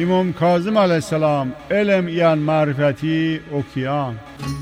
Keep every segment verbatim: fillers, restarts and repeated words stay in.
امام کاظم علیه السلام علم یان معرفتی اوکیان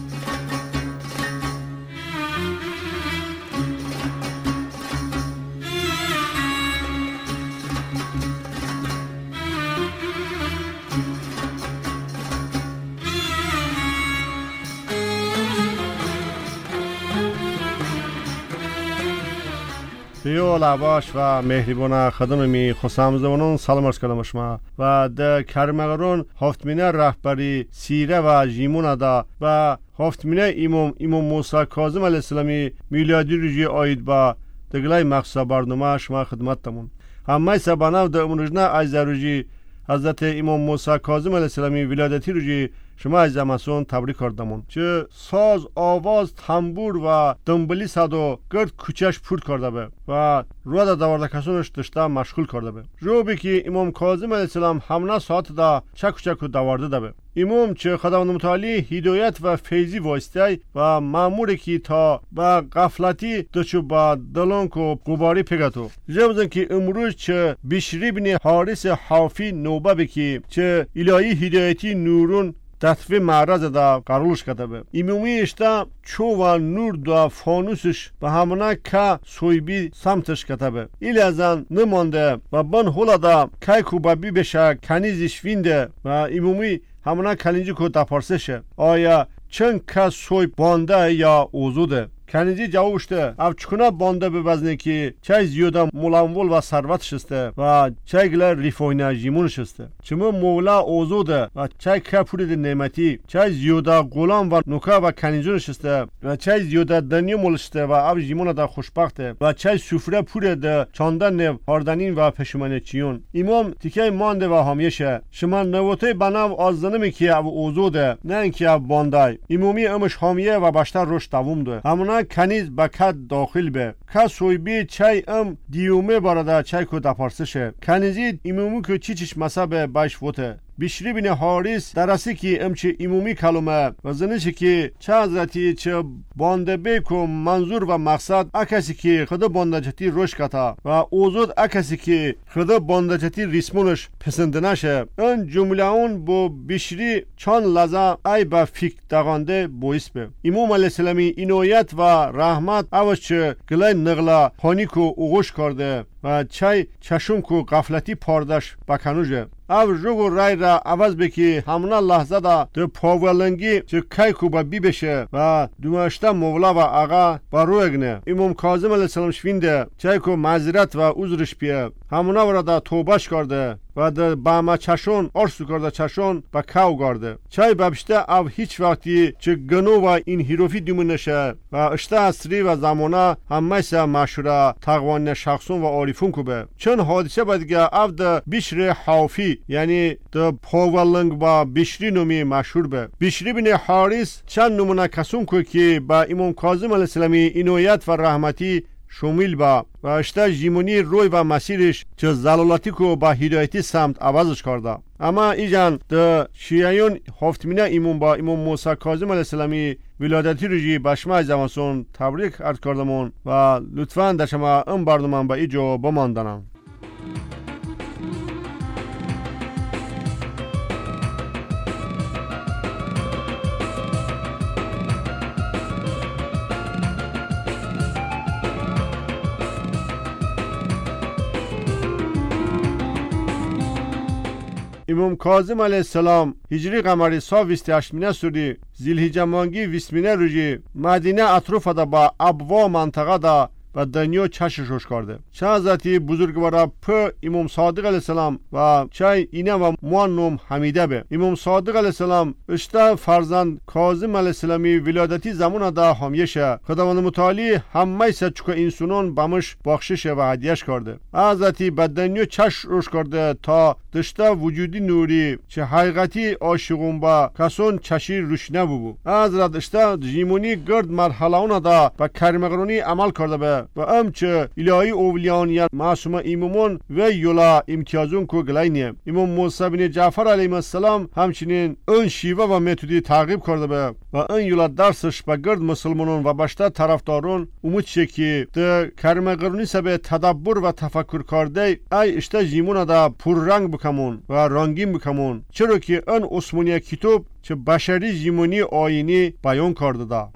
دیو لباش و مهربان خدم می خسام زبانون سلام عرض کردم شما و در کرمگرون هفتمینه رهبری سیره و جیمون دا و هفتمینه امام امام موسی کاظم علیه السلامی میلادی روزی آید با دگلای مقصد برنامه شما خدمت تمون همه سبانه در امروزنه از روزی حضرت امام موسی کاظم علیه السلامی ولادتی روزی شما از زمانسون تبریک کردمون چه ساز آواز تنبور و دنبلی صدو گرد کوچش پور کرده به و رو دا دوارده کسونش داشته مشغول کرده به جو بی که امام کاظم علیه السلام همنا ساعت دا چکو چکو دوارده ده به امام چه خداوند متعالی هدایت و فیضی واسطه و ماموری که تا با غفلتی دچو با دلانک و قباری پگتو جبزن که امروز چه بشری بین حارس حافی نوبه بکی چه الهی هدایتی نورون تطفی معرض دا قرارش کتبه امامی اشتا چو و نور دا فانوسش به همونه که سویبی سمتش کتبه ایلی ازن نمانده و بان حولا دا که کوبابی بشه کنیزش وینده و امامی همونه کلینجی که دپارسشه آیا چند که سوی بانده یا اوزوده کنیزی جوابشته او چکونه بانده ببزنه که چای زیاده مولانول و ثروت شسته و چای گله ریفوینه جیمون شسته چمه مولا اوزوده و چای که پورید نعمتی چای زیاده غلام و نوکه و کنیزون شسته و چای زیاده دنیا مولشته و او جیمون دا خوشبخته و چای سفره پورید چاندن هاردنین و پشمانه چیون امام تیکه مانده و همیشه شما نوته بناو آزدنمی که او اوزوده نه اینکه او بانده امامی امش همیه و بشتر روش دوم ده همونه کنیز با کد داخل به که سویبی چای ام دیومه بارده چای که دپارسشه کنیزی امامی که چی چیش مصابه باش فوته بشری بین حارس درستی که امچه امامی کلمه و زنشی که چه حضرتی چه بانده بیکو منظور و مقصد اکسی که خدا بانده جتی روش کتا و اوزود اکسی که خدا بانده جتی ریسمونش پسند نشه این جمله اون با بشری چان لزا ای با فکر دقانده بویس به امام علیه السلامی اینویت و رحمت اوش چه گلای نغلا پانیکو اوغوش کرده و چای چشم کو غفلتی پاردش بکنوجه او جوگو رای را عوض بکی همنا لحظه دا ده پاولنگی چه کای کو با بی بشه و دومشتا مولا و آقا با رویگنه امام کاظم علیه السلام شوینده چای کو معذرت و عذرش بیه همونا ورا دا توبش کرده و ده با ما چشون ارسو کرده چشون با کاو گرده چای بابشته او هیچ وقتی چه گنو و این هیروفی دیمونشه و اشته اصری و زمانه همه سه مشوره تقوان شخصون و عارفون کوبه چون حادثه بدگه او ده بشر حافی یعنی ده پاولنگ با بشری نومی مشهور به بشری بین حارس چند نمونه کسون که که با امام کاظم علیه السلامی اینویت و رحمتی شامل با و اشته جیمونی روی و مسیرش چه زلالاتی که با هدایتی سمت عوضش کرده اما ایجان ده شیعیون هفتمینه امام با امام موسی کاظم علیه السلامی ولادتی روزی بشمه زمانسون تبریک عرض کردمون و لطفاً در شما این برنامه با ایجا بماندنم امام کاظم علیه السلام هجری قمری سا ویست هشتمینه سوری زیلهجه مانگی ویستمینه روزی مدینه اطراف دا با ابوا منطقه دا و دنیا چشش روش کرده چه حضرتی بزرگوار په امام صادق علیه السلام و چه اینه و موانم حمیده به امام صادق علیه السلام اشته فرزند کاظم علیه السلامی ولادتی زمان دا همیشه خداوند متعالی همه سچکو انسانان بمش بخشش و هدیهش کرده حضرتی به دنیا چش روش کرده تا دشته وجودی نوری چه حقیقتی عاشقون با کسون چشی روش نبو حضرت اشته جیمونی گرد مرحله اون دا به کریمگرانی عمل کرده به به و امچه الهی اولیان معصوم ایمومون و یولا امتیازون کو گلاینه. امام موسی بن جعفر علیه السلام همچنین اون شیوه و متدی تعقیب کرده به و اون یولا درسش به گرد مسلمانان و باشتا طرفداران امید شه که ده کرمقرونی سبه تدبر و تفکر کرده ای اشته جیمون دا پر رنگ بکمون و رنگین بکمون، چرا که اون عثمانی کتاب چه بشری جیمونی آینی بیان کرده دا.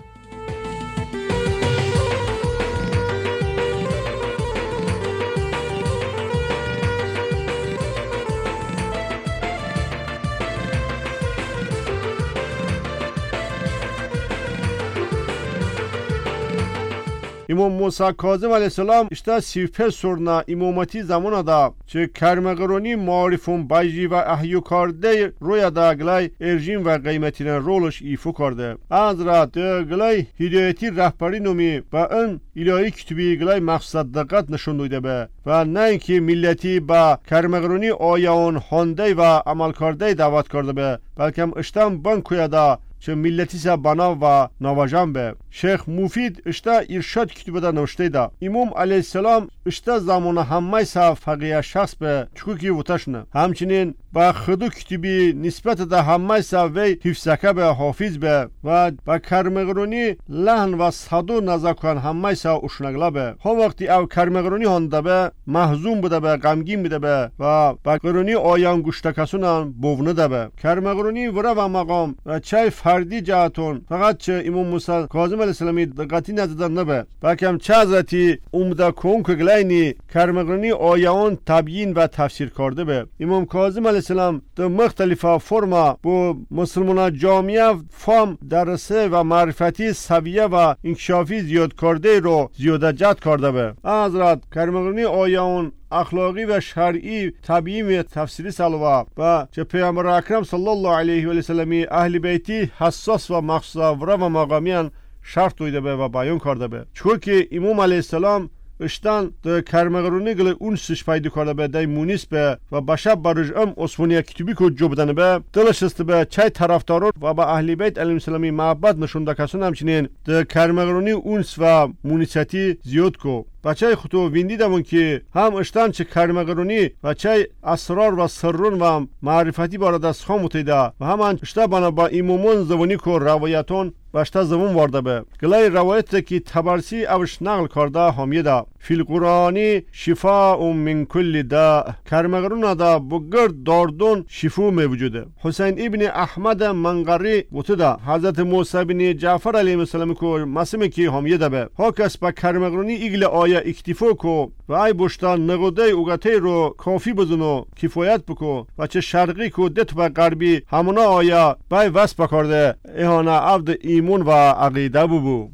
امام موسی کاظم علیه السلام اشتا سیفه سرنا امامتی زمان دا چه کرمقرونی معارفون بایجی و احیو کرده روی دا گلای ارجین و قیمتین رولش ایفو کرده. از را دا گلای هدایتی رهبری نومی با ان الهی کتبی گلای مقصد دقت نشون دویده به و نه اینکه ملتی با کرمقرونی آیان هنده و عمل کرده دعوت کرده به، بلکه اشتام بانکویا دا چه ملتی سا بنا و نواجان به. شیخ مفید اشتا ارشاد کتبه دا نوشته دا امام علیه السلام اشتا زمان همه سا فقیه شخص به چکوکی وطشنه، همچنین با خدو کتبی نسبت دا همه سا وی حفظکه به حافظ به و با کرمقرونی لحن و صدو نزاکان همه سا اشنگلا به. هم وقتی او کرمقرونی هنده به محزوم بوده به، غمگین بوده به و با قرونی آیان گوشتکسونان بوونه ده به. کرمقرونی ورا و مقام و چای فردی جهتون فقط چه امام موسی کاظم علیه السلامی دقتی ندادن نبه، بلکه چه حضرتی اومده کون که گلینی کرمقرونی آیان تبیین و تفسیر کرده به. امام کاظم علیه السلام در مختلف فرما با مسلمان جامعه فهم درسه و معرفتی سویه و انکشافی زیاد کرده رو زیاده جد کرده به. حضرت کرمقرونی آیان اخلاقی و شرعی طبیعی و تفسیری سلوه و چه پیامبر اکرم صلی الله علیه و سلمی اهل بیتی حساس و مخصوص و مقامیان شرط دویده به و بیان کرده به. چون که امام علیه السلام اشتان در کرمقرونی گل اون سش پیدا کرده به دای مونیس به و بشب برج ام عثمانی کتبی که جو بدن به دلش است به چای طرفداران و با اهل بیت علیهم السلامی محبت نشونده کسان همچنین در کرمقرونی اونس و مونیسیتی زیاد کو. بچه خودو ویندی دمون که هم اشتان چه کرمقرونی و چه اسرار و سرون و معرفتی بارد از خام متیده و همان اشتا بنا با ایمومون زبانی که روایتون و اشتا زبون وارده به گلای روایت که تبرسی اوش نقل کرده همیه ده فی القرآنی شفاء من کل دا کرمقرون دا بگرد داردون شفو موجوده. حسین ابن احمد منقری وطده حضرت موسی بن جعفر علیه السلام که مسیمه که همیه ده به ها کس با کرمقرونی ایگل آیا اکتفا کو و ای بوشتان نگوده اوگته رو کافی بزنو کفایت بکو و چه شرقی کو دت و غربی همونا آیا بای وست بکرده ایهانا عبد ایمون و عقیده ببو.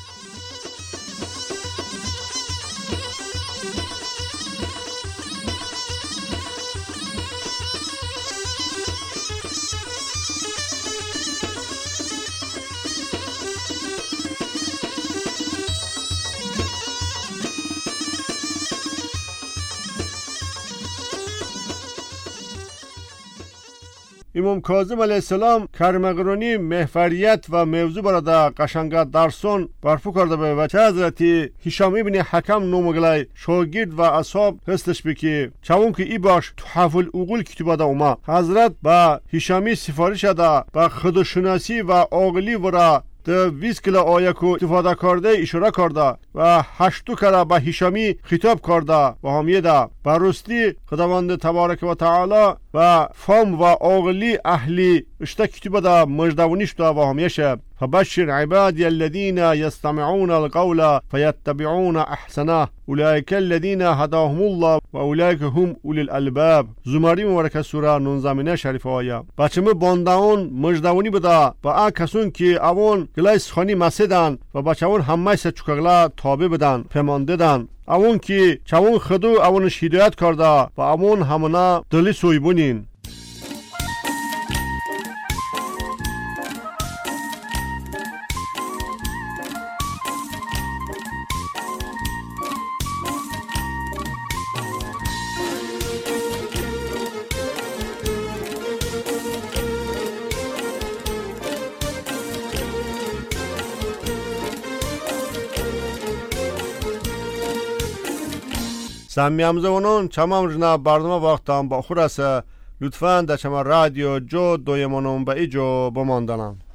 امام کاظم علیه السلام کرمقرونی محوریت و موضوع برادا قشنگا درسون برفو کرده به و چه حضرتی هشام ابن حکم نومگلای شاگرد و اصحاب هستش بکی چون که ای باش تحف العقول کتبه دا اوما حضرت با هشامی سفارش دا با خودشناسی و عاقلی ورا ده ویس کلا آیه کو استفاده کرده اشاره کرده و هشتو کرا با هشامی خطاب کرده و همیه ده برستی خداوند تبارک و تعالی و فهم و عاقلی اهلی اشتا کتبه ده مجدونیش ده و همیه شه فبشر عبادي الذين يستمعون القول فيتبعون احسنه اولئك الذين هداهم الله و اولئك هم اولی الالباب. زماری مبارک سوره نوزده شریفه آیه بچمه بانداون مجدونی بده با آن کسون که اون گلیس خانی مسیدن و بچهون همه سه چکگلا تابع بدن پیمانده دن اون که چون خدو اونش هدایت کرده و اون همونا دلی سویبونین. سمیامزه ونون چمام جنا برنامه وقتان با خورسه لطفاً در چما رادیو جو دویمانون به ایجو بماندنم.